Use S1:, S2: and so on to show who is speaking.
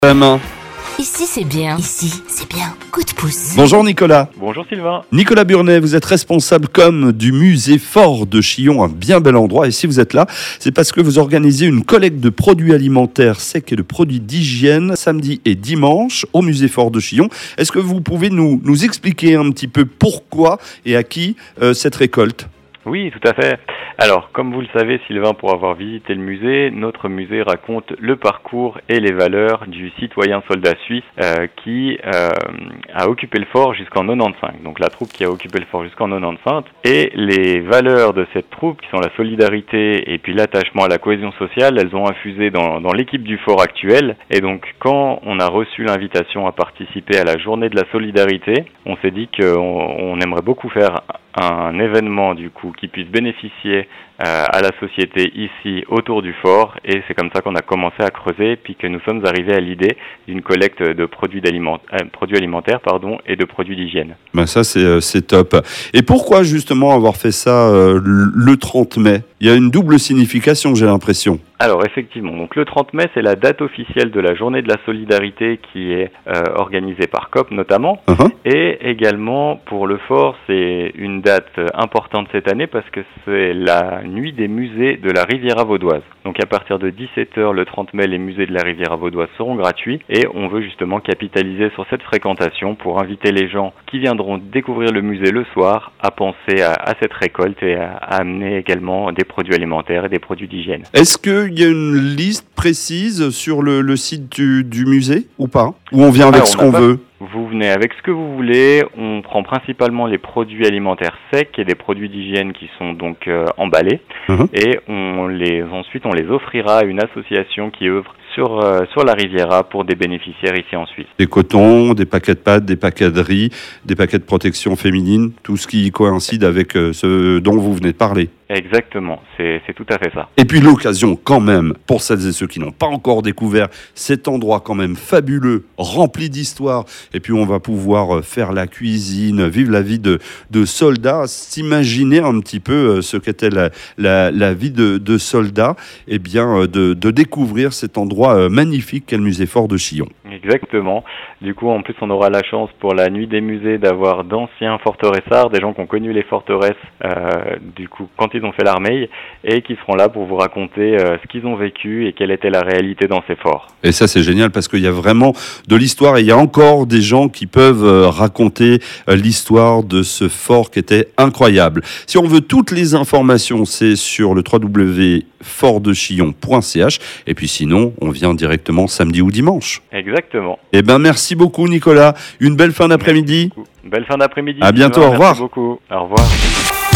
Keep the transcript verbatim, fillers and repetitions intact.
S1: Main.
S2: Ici c'est bien. Ici c'est bien. Coup de pouce.
S1: Bonjour Nicolas.
S3: Bonjour Sylvain.
S1: Nicolas Burnet, vous êtes responsable com du musée Fort de Chillon, un bien bel endroit. Et si vous êtes là, c'est parce que vous organisez une collecte de produits alimentaires secs et de produits d'hygiène samedi et dimanche au musée Fort de Chillon. Est-ce que vous pouvez nous, nous expliquer un petit peu pourquoi et à qui euh, cette récolte ?
S3: Oui, tout à fait. Alors, comme vous le savez, Sylvain, pour avoir visité le musée, notre musée raconte le parcours et les valeurs du citoyen soldat suisse euh, qui euh, a occupé le fort jusqu'en quatre-vingt-quinze. Donc la troupe qui a occupé le fort jusqu'en quatre-vingt-quinze. Et les valeurs de cette troupe, qui sont la solidarité et puis l'attachement à la cohésion sociale, elles ont infusé dans, dans l'équipe du fort actuel. Et donc, quand on a reçu l'invitation à participer à la journée de la solidarité, on s'est dit qu'on on aimerait beaucoup faire un événement du coup qui puisse bénéficier euh, à la société ici autour du fort, et c'est comme ça qu'on a commencé à creuser puis que nous sommes arrivés à l'idée d'une collecte de produits, euh, produits alimentaires pardon, et de produits d'hygiène.
S1: Ben ça c'est, euh, c'est top. Et pourquoi justement avoir fait ça euh, le trente mai ? Il y a une double signification, j'ai l'impression.
S3: Alors effectivement, donc le trente mai, c'est la date officielle de la journée de la solidarité qui est euh, organisée par C O P notamment. Uh-huh. Et également pour le fort, c'est une date importante cette année parce que c'est la nuit des musées de la Riviera vaudoise. Donc à partir de dix-sept heures le trente mai, les musées de la Riviera vaudoise seront gratuits et on veut justement capitaliser sur cette fréquentation pour inviter les gens qui viendront découvrir le musée le soir à penser à, à cette récolte et à, à amener également des produits alimentaires et des produits d'hygiène.
S1: Est-ce qu'il y a une liste précise sur le, le site du, du musée ou pas ? Ou on vient avec Alors, ce qu'on pas... veut ?
S3: Vous venez avec ce que vous voulez. On prend principalement les produits alimentaires secs et des produits d'hygiène qui sont donc euh, emballés. Mmh. Et on les, ensuite, on les offrira à une association qui œuvre sur, euh, sur la Riviera pour des bénéficiaires ici en Suisse.
S1: Des cotons, des paquets de pâtes, des paquets de riz, des paquets de protection féminine, tout ce qui coïncide avec euh, ce dont vous venez de parler.
S3: Exactement, c'est, c'est tout à fait ça.
S1: Et puis l'occasion quand même, pour celles et ceux qui n'ont pas encore découvert cet endroit quand même fabuleux, rempli d'histoire, et puis on va pouvoir faire la cuisine, vivre la vie de, de soldat, s'imaginer un petit peu ce qu'était la, la, la vie de, de soldat, et bien de, de découvrir cet endroit magnifique qu'est le musée Fort de Chillon.
S3: Exactement. Du coup, en plus, on aura la chance pour la nuit des musées d'avoir d'anciens forteressards, des gens qui ont connu les forteresses, euh, du coup, quand ils ont fait l'armée, et qui seront là pour vous raconter euh, ce qu'ils ont vécu et quelle était la réalité dans ces forts.
S1: Et ça, c'est génial parce qu'il y a vraiment de l'histoire et il y a encore des gens qui peuvent euh, raconter euh, l'histoire de ce fort qui était incroyable. Si on veut toutes les informations, c'est sur le w w w point fort de chillon point c h et puis sinon, on vient directement samedi ou dimanche.
S3: Exactement.
S1: Eh ben, merci beaucoup Nicolas. Une belle fin d'après-midi.
S3: Belle fin d'après-midi.
S1: À bientôt, au revoir.
S3: Merci beaucoup. Au revoir.